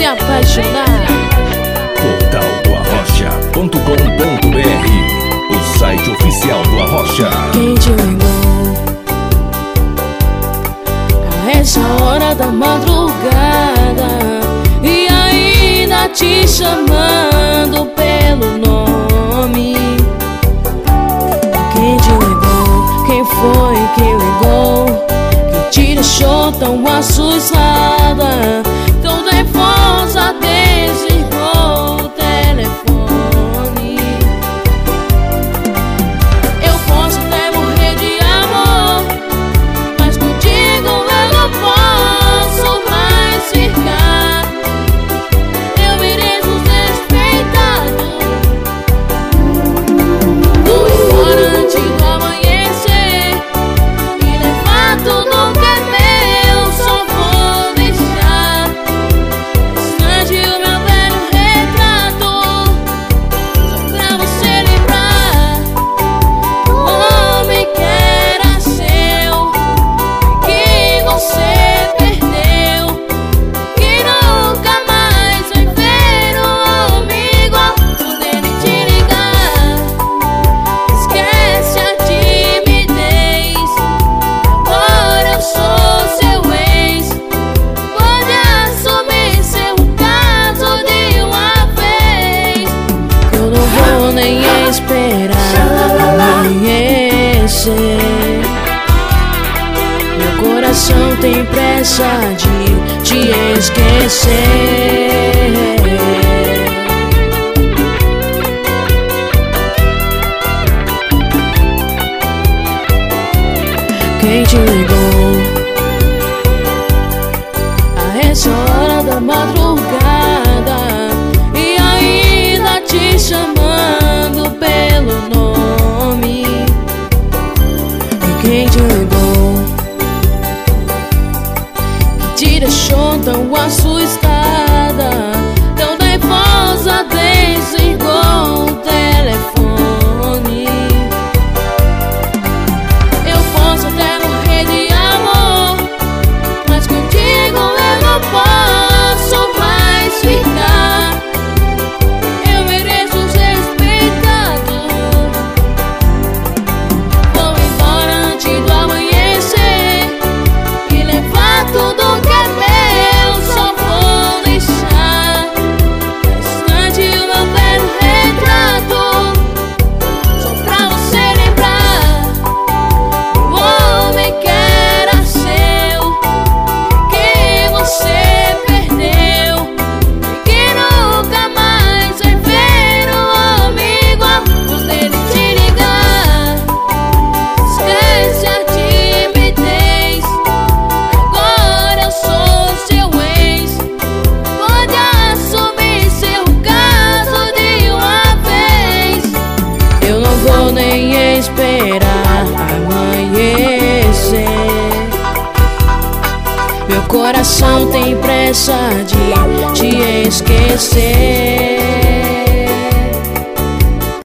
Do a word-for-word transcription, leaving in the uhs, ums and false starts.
apaixonar. Portal do Arrocha ponto com ponto br, o site oficial do Arrocha. Quem te ligou a essa hora da madrugada e ainda te chamando pelo nome? Quem te ligou? Quem foi que ligou? Que te deixou tão assustada, tão nervosa, desligou o telefone? Eu posso até morrer de amor, mas contigo eu não posso mais ficar. Eu mereço ser respeitado. Vou embora antes do amanhecer e levar tudo que é meu. Só vou deixar distante o meu velho retrato, só pra você lembrar o homem que era seu, que você perdeu, que nunca mais vai ver um homem igual, poder nem te ligar. Esquece a timidez, agora eu sou seu ex. Pode assumir seu caso de uma vez. Eu não vou nem esperar amanhecer. Meu coração tem pressa de te esquecer. Quem te ligou a essa hora da madrugada e ainda te chamando pelo nome? E quem te ligou que te deixou tão assustada, tão nervosa, desligou o telefone? Eu posso até morrer de amor, mas contigo eu não posso mais ficar. Eu mereço ser respeitado. Vou embora antes do amanhecer e levar tudo que é meu. Só vou deixar distante o meu velho retrato, só pra você lembrar o homem que era seu, que você perdeu, e que nunca mais vai ver um homem igual, poder nem te ligar. Esquece a timidez, agora eu sou seu ex. Pode assumir seu caso de uma vez. Eu não vou nem esperar amanhecer. Meu coração tem pressa de te esquecer.